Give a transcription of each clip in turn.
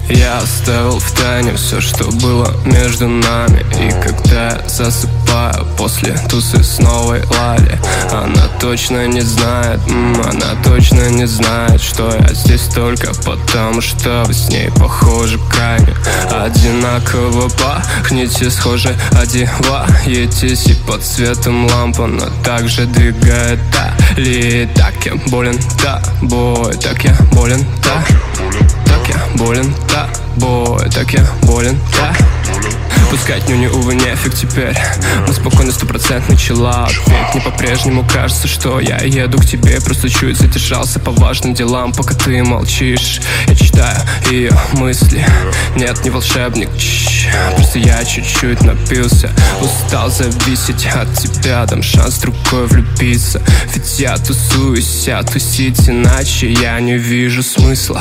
Я оставил в тайне все, что было между нами. И когда я засыпаю после тусы с новой Лали, она точно не знает, она точно не знает, что я здесь только потому, что вы с ней похожи крайне. Одинаково пахнете, схожи, одеваетесь, и под светом ламп она также двигает талии. Так я болен тобой, так я болен так я болен тобой, так я болен Пускать нюни, увы, нефиг теперь. Мы спокойно, стопроцентный чиллаут. Ведь мне по-прежнему кажется, что я еду к тебе. Просто чуть задержался по важным делам, пока ты молчишь. Я читаю ее мысли. Нет, не волшебник, просто я чуть-чуть напился. Устал зависеть от тебя, дам шанс другой влюбиться. Ведь я тусуюсь, а тусить иначе я не вижу смысла.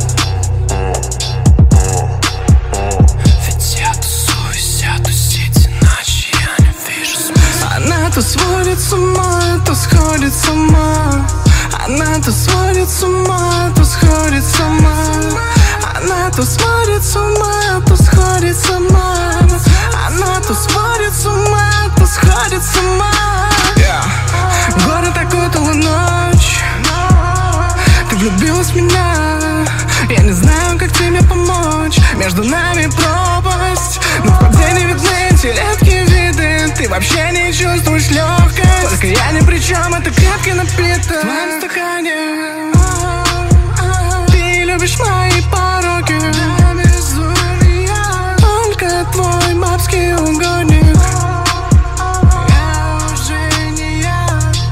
Она то сводит с ума, то сходит с ума. Она то сводит с ума, то сходит с ума. Она то сводит с ума, то сходит с ума. Она то сводит с ума, то сходит с ума. Город окутала ночь. Ты влюбилась в меня. Я не знаю, как тебе помочь. Между нами пропасть, но в падении видны эти редкие виды. Ты вообще не чувствуешь легкость. Только я ни при чем, это крепкий напиток в твоем стакане. Ты любишь мои пороки. Только твой бабский угодник. Я уже не я.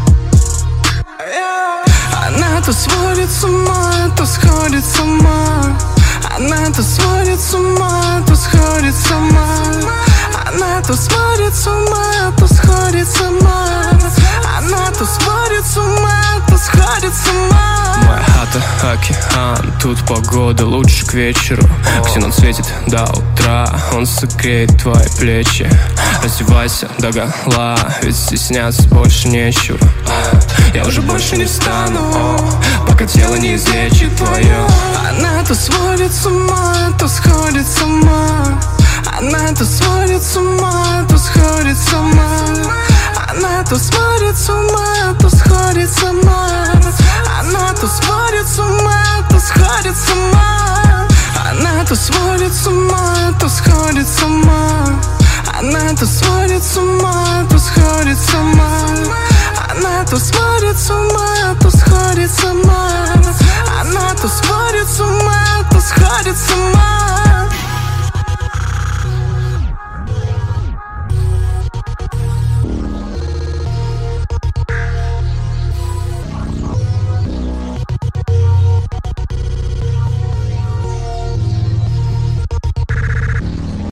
Она то сводит с ума, то сходит с ума. Она то сводит с ума, то сходит с ума. Она то сводит с ума, то сходит с ума. Она то сводит с ума, то сходит с ума. Моя хата, океан, тут погода лучше к вечеру. Ксенон светит до утра, он согреет твои плечи. Раздевайся догола, ведь стесняться больше нечего. Я уже больше не встану, пока тело не излечит твое. Она то сводит с ума, то сходит с ума. Она то сводит с ума, то сходит с ума. Она то сводит с ума, то сходит с ума. Она то сводит с ума, то сходит с ума. Она то сводит с ума, то сходит с ума. Она то сводит с ума, то сходит с ума. Она то сводит с ума,